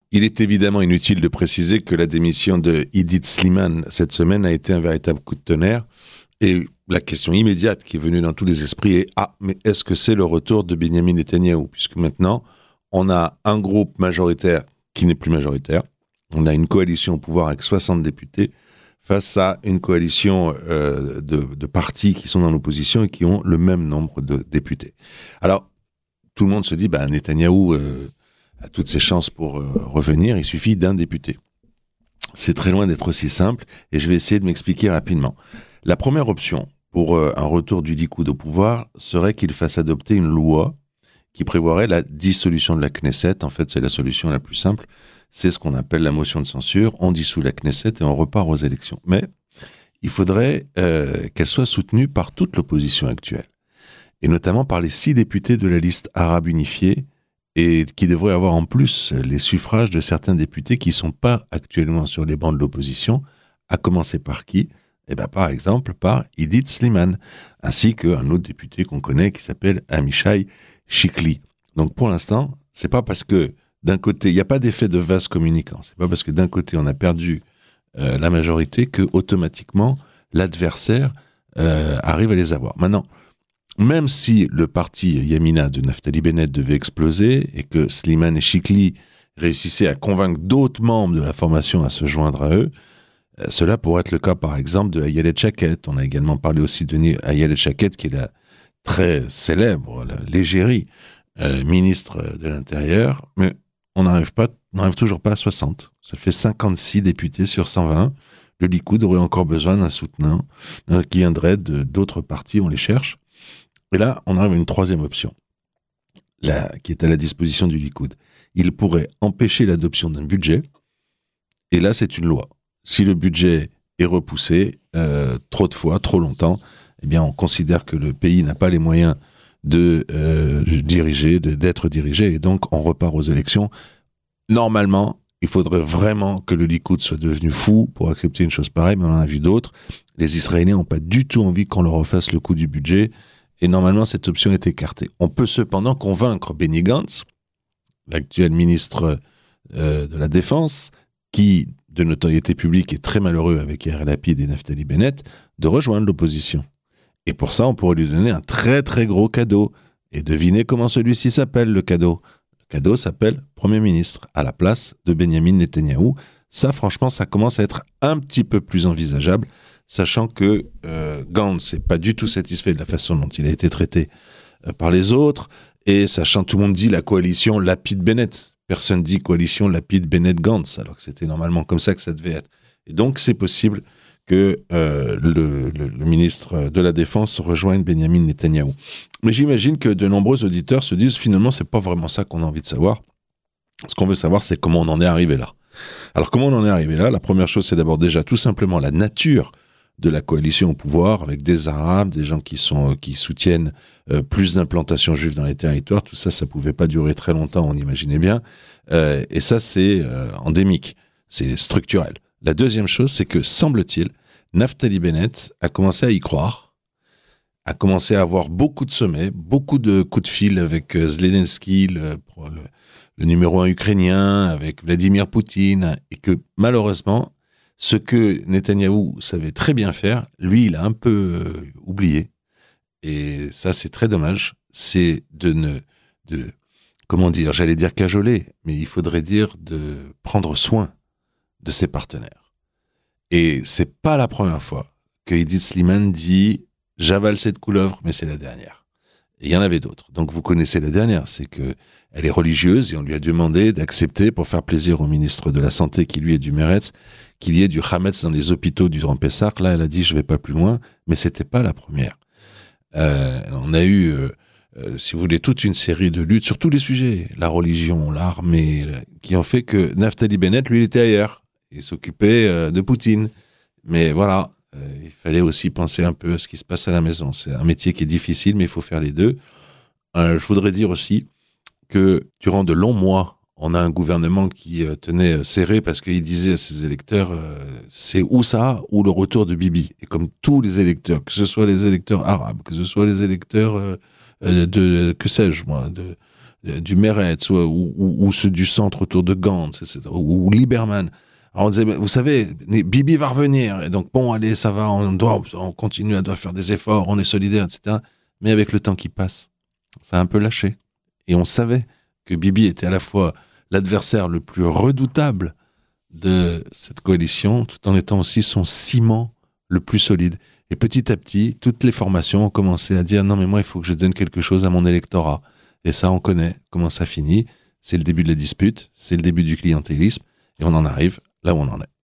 Il est évidemment inutile de préciser que la démission de Idit Slimane cette semaine a été un véritable coup de tonnerre. Et la question immédiate qui est venue dans tous les esprits est « Ah, mais est-ce que c'est le retour de Benyamin Netanyahou ?» Puisque maintenant, on a un groupe majoritaire qui n'est plus majoritaire. On a une coalition au pouvoir avec 60 députés face à une coalition de partis qui sont dans l'opposition et qui ont le même nombre de députés. Alors, tout le monde se dit « Netanyahou a toutes ses chances pour revenir, il suffit d'un député ». C'est très loin d'être aussi simple et je vais essayer de m'expliquer rapidement. La première option pour un retour du Likoud au pouvoir serait qu'il fasse adopter une loi qui prévoirait la dissolution de la Knesset. En fait, c'est la solution la plus simple. C'est ce qu'on appelle la motion de censure. On dissout la Knesset et on repart aux élections. Mais il faudrait qu'elle soit soutenue par toute l'opposition actuelle, et notamment par les 6 députés de la liste arabe unifiée, et qui devraient avoir en plus les suffrages de certains députés qui ne sont pas actuellement sur les bancs de l'opposition, à commencer par qui ? Par exemple, par Idit Slimane, ainsi qu'un autre député qu'on connaît qui s'appelle Amichai Chikli. Donc pour l'instant, c'est pas parce que d'un côté, il n'y a pas d'effet de vase communicant, c'est pas parce que d'un côté on a perdu la majorité que automatiquement l'adversaire arrive à les avoir. Maintenant, même si le parti Yamina de Naftali Bennett devait exploser et que Slimane et Chikli réussissaient à convaincre d'autres membres de la formation à se joindre à eux, cela pourrait être le cas, par exemple, de Ayelet Shaked. On a également parlé aussi de Ayelet Shaked, qui est la très célèbre, l'égérie ministre de l'Intérieur, mais on n'arrive toujours pas à 60. Ça fait 56 députés sur 120. Le Likoud aurait encore besoin d'un soutenant qui viendrait d'autres partis, on les cherche. Et là, on arrive à une troisième option, qui est à la disposition du Likoud. Il pourrait empêcher l'adoption d'un budget, et là, c'est une loi. Si le budget est repoussé trop de fois, trop longtemps, eh bien, on considère que le pays n'a pas les moyens de diriger, d'être dirigé, et donc on repart aux élections. Normalement, il faudrait vraiment que le Likoud soit devenu fou pour accepter une chose pareille, mais on en a vu d'autres. Les Israéliens n'ont pas du tout envie qu'on leur refasse le coup du budget, et normalement, cette option est écartée. On peut cependant convaincre Benny Gantz, l'actuel ministre de la Défense, qui, de notoriété publique, est très malheureux avec Yair Lapid et Naftali Bennett, de rejoindre l'opposition. Et pour ça, on pourrait lui donner un très très gros cadeau. Et devinez comment celui-ci s'appelle, le cadeau. Le cadeau s'appelle Premier ministre, à la place de Benyamin Netanyahou. Ça, franchement, ça commence à être un petit peu plus envisageable, sachant que Gantz n'est pas du tout satisfait de la façon dont il a été traité par les autres, et sachant, tout le monde dit la coalition Lapid-Bennett. Personne dit coalition Lapid-Bennett-Gantz, alors que c'était normalement comme ça que ça devait être. Et donc, c'est possible que le ministre de la Défense rejoigne Benyamin Netanyahou. Mais j'imagine que de nombreux auditeurs se disent, finalement, c'est pas vraiment ça qu'on a envie de savoir. Ce qu'on veut savoir, c'est comment on en est arrivé là. Alors, comment on en est arrivé là ? La première chose, c'est d'abord déjà tout simplement la nature de la coalition au pouvoir, avec des Arabes, des gens qui soutiennent plus d'implantation juive dans les territoires. Tout ça, ça pouvait pas durer très longtemps, on imaginait bien. Et ça, c'est endémique, c'est structurel. La deuxième chose, c'est que, semble-t-il, Naftali Bennett a commencé à y croire, a commencé à avoir beaucoup de sommets, beaucoup de coups de fil avec Zelensky, le numéro 1 ukrainien, avec Vladimir Poutine, et que malheureusement, ce que Netanyahou savait très bien faire, lui, il a un peu oublié. Et ça, c'est très dommage. C'est comment dire, j'allais dire cajoler, mais il faudrait dire de prendre soin de ses partenaires. Et c'est pas la première fois que Idit Slimane dit « j'avale cette couleuvre, mais c'est la dernière ». Et il y en avait d'autres. Donc vous connaissez la dernière, c'est que elle est religieuse et on lui a demandé d'accepter, pour faire plaisir au ministre de la Santé qui lui est du Meretz, qu'il y ait du Hametz dans les hôpitaux du Grand Pessah. Là, elle a dit « je vais pas plus loin », mais c'était pas la première. On a eu, si vous voulez, toute une série de luttes sur tous les sujets, la religion, l'armée, qui ont fait que Naftali Bennett, lui, il était ailleurs. Il s'occupait de Poutine. Mais voilà, il fallait aussi penser un peu à ce qui se passe à la maison. C'est un métier qui est difficile, mais il faut faire les deux. Je voudrais dire aussi que durant de longs mois, on a un gouvernement qui tenait serré parce qu'il disait à ses électeurs c'est ou ça ou le retour de Bibi. Et comme tous les électeurs, que ce soit les électeurs arabes, que ce soit les électeurs que sais-je moi, du Meretz ou ceux du centre autour de Gantz, ou Lieberman. Alors on disait, vous savez, Bibi va revenir. Et donc, bon, allez, ça va, on continue, on doit faire des efforts, on est solidaires, etc. Mais avec le temps qui passe, ça a un peu lâché. Et on savait que Bibi était à la fois l'adversaire le plus redoutable de cette coalition, tout en étant aussi son ciment le plus solide. Et petit à petit, toutes les formations ont commencé à dire, non mais moi, il faut que je donne quelque chose à mon électorat. Et ça, on connaît comment ça finit. C'est le début de la dispute, c'est le début du clientélisme, et on en arrive là où on en est.